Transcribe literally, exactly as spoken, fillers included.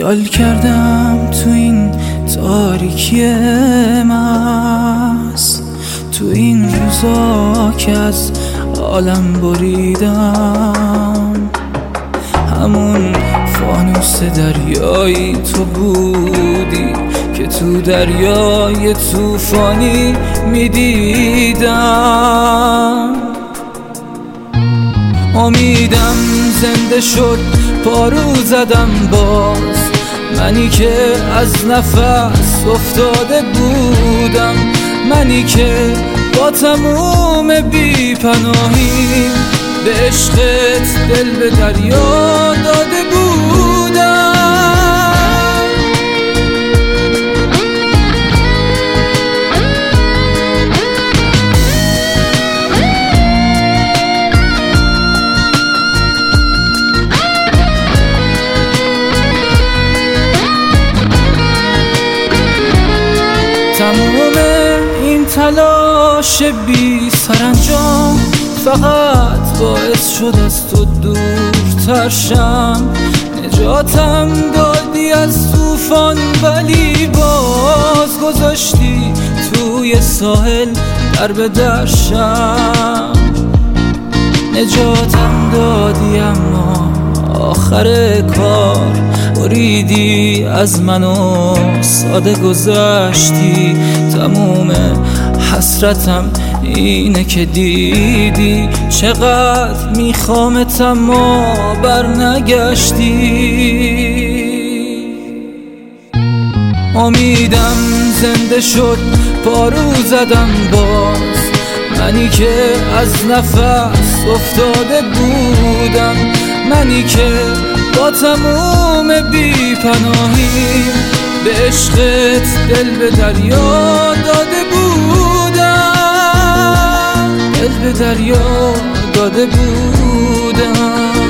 خیال کردم تو این تاریکی مست، تو این روزا که از عالم بریدم، همون فانوس دریایی تو بودی که تو دریای طوفانی میدیدم. امیدم زنده شد، پارو زدم باز، منی که از نفس افتاده بودم، منی که با تموم بی پناهی به عشقت دل به دریا داده بودم. تموم این تلاش بی سرانجام فقط باعث شد از تو دورتر شم. نجاتم دادی از طوفان ولی باز گذاشتی توی ساحل در به در شم. نجاتم دادی اما آخر کار بریدی از من و ساده گذشتی. تموم حسرتم اینه که دیدی چقدر میخوامت اما بر نگشتی. امیدم زنده شد، پارو زدم باز، منی که از نفس افتاده بودم، منی که با تموم بی پناهی به عشقت دل به دریا داده بودم، دل به دریا داده بودم.